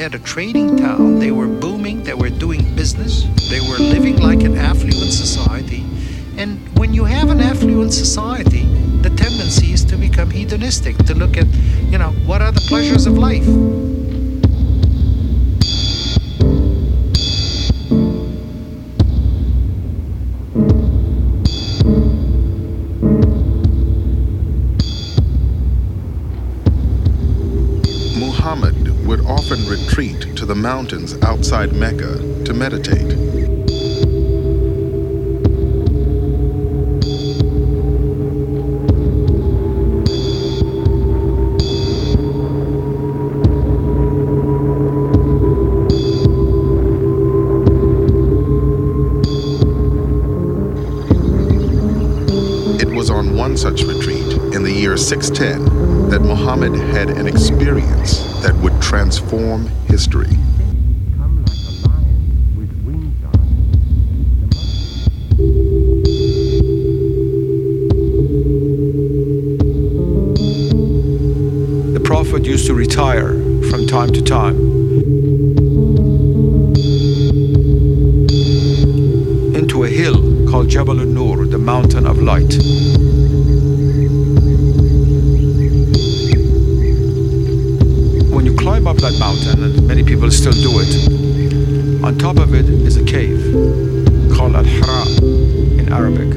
had a trading town. They were booming. They were doing business. They were living like an affluent society. And when you have an affluent society, the tendency is to become hedonistic, to look at, what are the pleasures of life? Muhammad would often retreat to the mountains outside Mecca to meditate. Such retreat in the year 610 that Muhammad had an experience that would transform history. Come like a lion with wings on. The Prophet used to retire from time to time into a hill called Jabal al-Nur, the mountain of light. Climb up that mountain, and many people still do it. On top of it is a cave called Al-Hira in Arabic.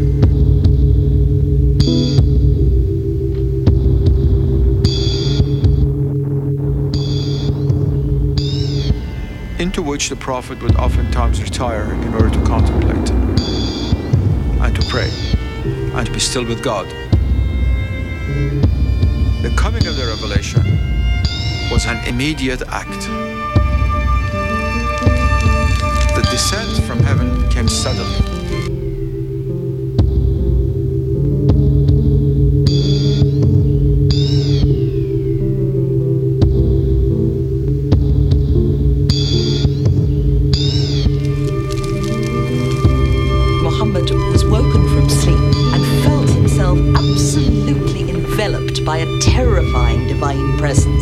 Into which the Prophet would oftentimes retire in order to contemplate and to pray and to be still with God. The coming of the revelation was an immediate act. The descent from heaven came suddenly. Muhammad was woken from sleep and felt himself absolutely enveloped by a terrifying divine presence.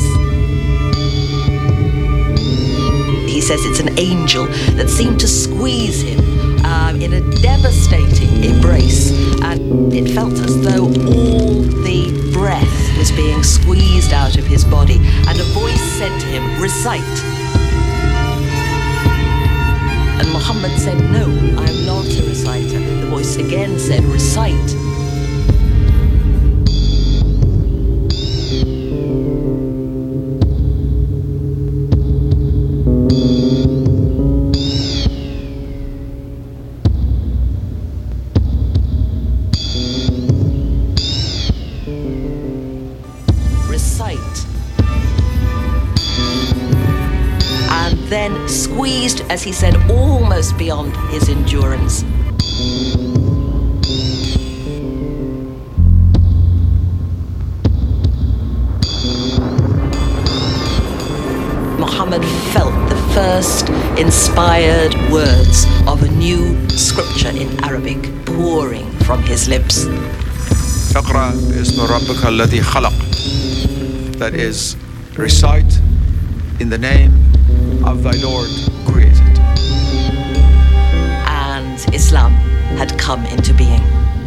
He says it's an angel that seemed to squeeze him in a devastating embrace, and it felt as though all the breath was being squeezed out of his body, and a voice said to him, "Recite." And Muhammad said, "No, I am not a reciter." The voice again said, "Recite." Then squeezed, as he said, almost beyond his endurance. Muhammad felt the first inspired words of a new scripture in Arabic pouring from his lips. اقرأ باسم ربك الذي خلق. That is, recite in the name of thy Lord created. And Islam had come into being.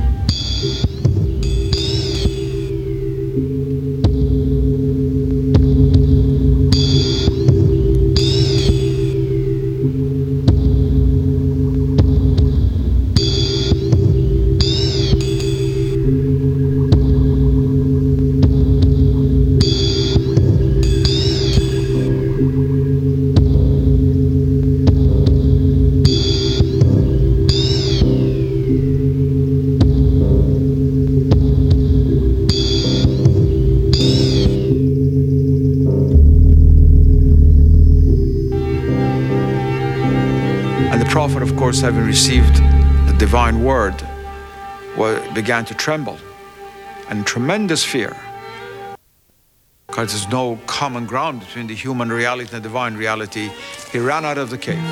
Prophet, of course, having received the divine word, began to tremble and tremendous fear, because there's no common ground between the human reality and the divine reality. He ran out of the cave.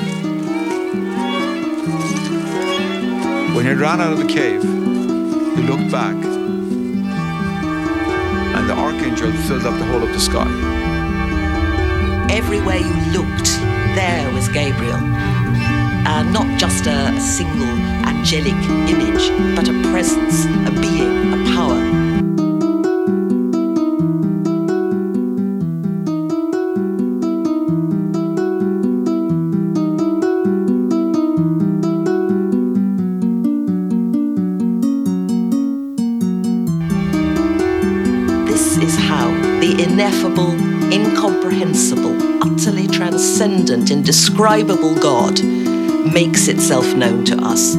When he ran out of the cave, he looked back, and the archangel filled up the whole of the sky. everywhere you looked, there was Gabriel. Not just a single angelic image, but a presence, a being, a power. This is how the ineffable, incomprehensible, utterly transcendent, indescribable God makes itself known to us.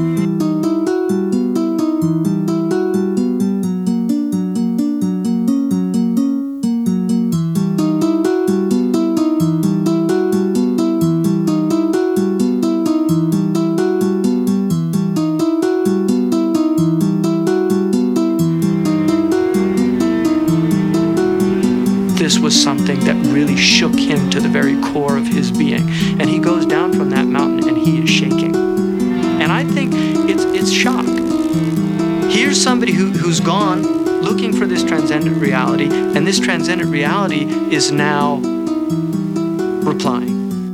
This was something that really shook him to the very core of his being. And he goes down from that mountain and he is shaking. And I think it's shock. Here's somebody who's gone looking for this transcendent reality, and this transcendent reality is now replying.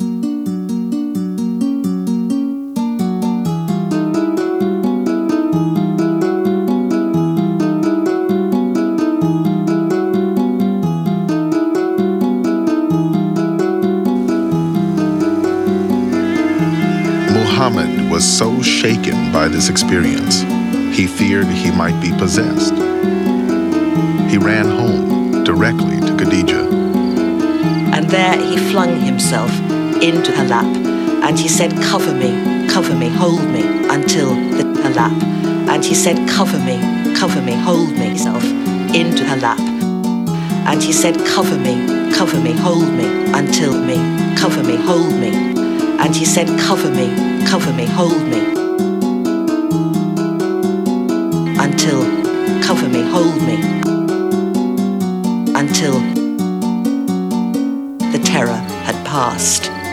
Muhammad was so shaken by this experience, he feared he might be possessed. He ran home directly to Khadija. And there he flung himself into her lap, and he said, cover me, hold me, until her lap. And he said, cover me, hold me, himself into her lap. And he said, cover me, hold me, until me, cover me, hold me. And he said, cover me, hold me, until, cover me, hold me, until the terror had passed.